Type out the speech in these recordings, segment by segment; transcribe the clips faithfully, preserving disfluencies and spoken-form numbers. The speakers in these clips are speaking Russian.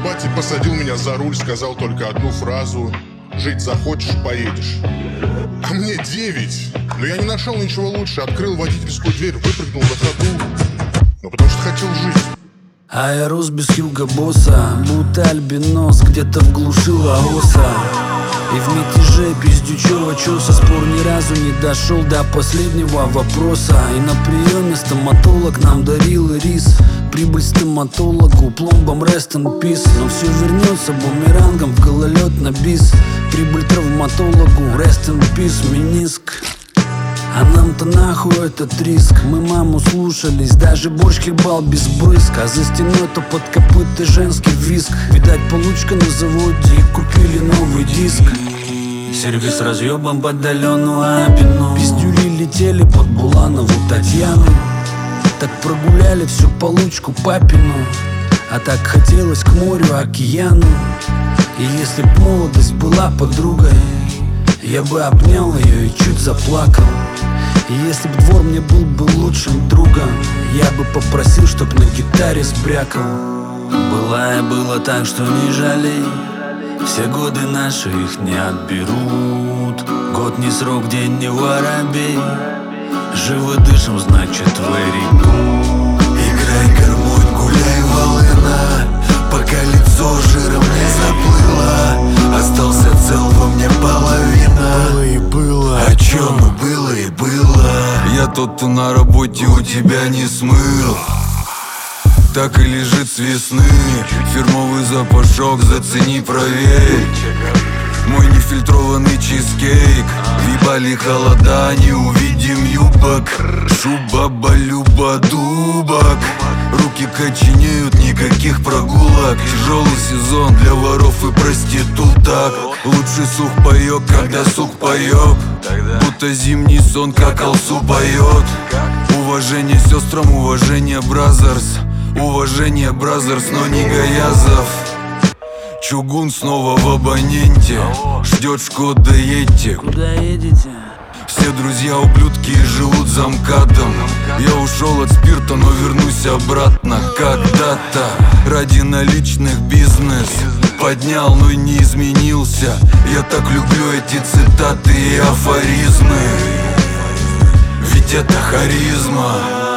батя посадил меня за руль, сказал только одну фразу: жить захочешь — поедешь. А мне девять. Но я не нашел ничего лучше. Открыл водительскую дверь, выпрыгнул на ходу. Ну потому что хотел жить. А я рос без Хьюго Босса, будто альбинос где-то в глуши Лаоса. И в мятеже пиздючего чёса спор ни разу не дошел до последнего вопроса. И на приеме стоматолог нам дарил рис. Прибыль стоматологу, пломбам rest in peace. Но все вернется бумерангом в гололед на бис. Прибыль травматологу, rest in peace, мениск. А нам-то нахуй этот риск. Мы маму слушались, даже борщ хлебал без брызг. А за стеной-то под копыта женский визг. Видать, получка на заводе и купили новый диск. Сервис разъебом под Алену Апину. Пиздюли летели под Буланову Татьяну. Так прогуляли всю получку папину. А так хотелось к морю, океану. И если б молодость была подругой, я бы обнял ее и чуть заплакал. И если б двор мне был бы лучшим другом, я бы попросил, чтоб на гитаре сбрякал. Было и было так, что не жалей. Все годы наши их не отберут. Год не срок, день не воробей. Живо дышим, значит, very good. Играй, гармонь, гуляй, волына, пока лицо жиром не заплыло. Остался цел во мне половина. Было и было. О чем и было и было. Я тот, кто на работе у тебя не смыл. Так и лежит с весны. Фирмовый запашок, зацени, проверь. Мой нефильтрованный чизкейк. Въебали холода, не увидим юбок. Шуба-балюба дубок. Руки коченеют, никаких прогулок. Тяжелый сезон для воров и проституток. Лучший сухпайок, когда сук поёб. Будто зимний сон, как алсу поет. Уважение сестрам, уважение бразерс. Уважение бразерс, но не Гаязов. Чугун снова в абоненте. Ждет Шкода Йети. Куда едете? Все друзья ублюдки и живут за МКАДом. Я ушел от спирта, но вернусь обратно когда-то. Ради наличных бизнес поднял, но не изменился. Я так люблю эти цитаты и афоризмы. Ведь это харизма.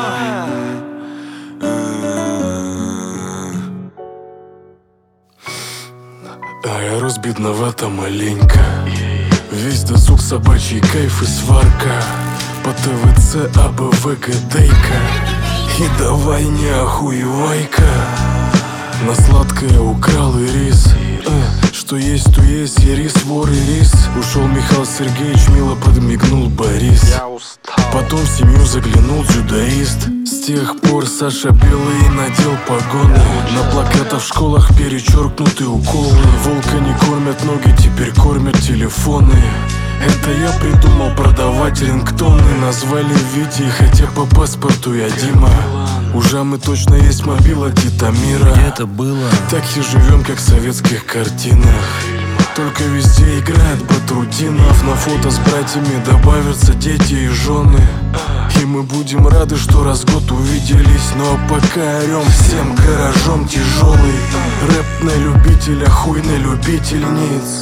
А я рос бедновато маленько. Весь досуг собачий кайф и сварка. По ТВЦ, АБВ, ГДейка. И давай не охуевай-ка. На сладкое украл и рис. э, Что есть, то есть, и рис, вор и рис. Ушел Михаил Сергеевич, мило подмигнул Борис. Потом в семью заглянул дзюдоист. С тех пор Саша белый надел погоны. На плакатах в школах перечеркнуты уколы. Волка не кормят ноги, теперь кормят телефоны. Это я придумал продавать рингтоны. Назвали Витей, хотя по паспорту я Дима. Уже мы точно есть мобила Титамира. Где-то было. Так и живем, как в советских картинах. Только везде играет Батрутдинов. На фото с братьями добавятся дети и жены. И мы будем рады, что раз в год увиделись. Ну а пока орем всем гаражом тяжелый. Рэп на любителя, хуй на любительниц.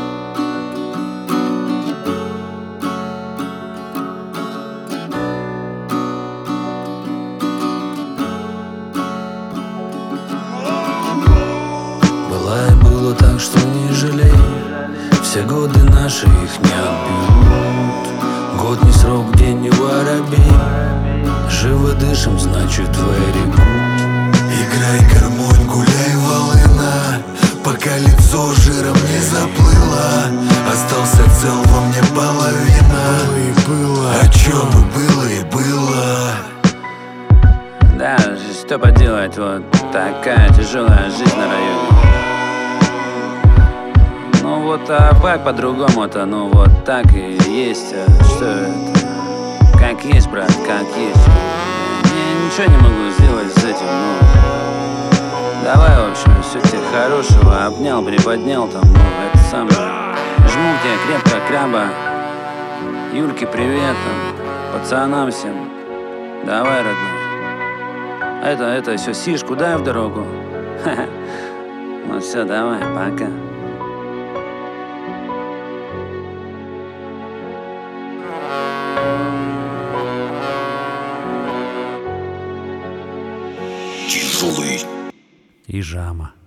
Было и было так, что не жалей. Все годы наши их не отберут. Год не срок, день не воробей. Живо дышим, значит, very good. Играй, гармонь, гуляй, волына, пока лицо жиром не заплыло. Остался цел во мне половина. Было и было. О чем и было и было. Да, что поделать, вот такая тяжелая жизнь на районе. Ну вот, а как по-другому-то, ну вот так и есть. Что это? Как есть, брат, как есть. Я ничего не могу сделать с этим, ну. Давай, в общем, все тебе хорошего. Обнял, приподнял там, ну, это самое. Жму тебе крепко, краба. Юльке привет, там, пацанам всем. Давай, родной. Это, это, все, сишку дай в дорогу. Ха-ха. Ну, все, давай, пока. Тяжелый. И жама.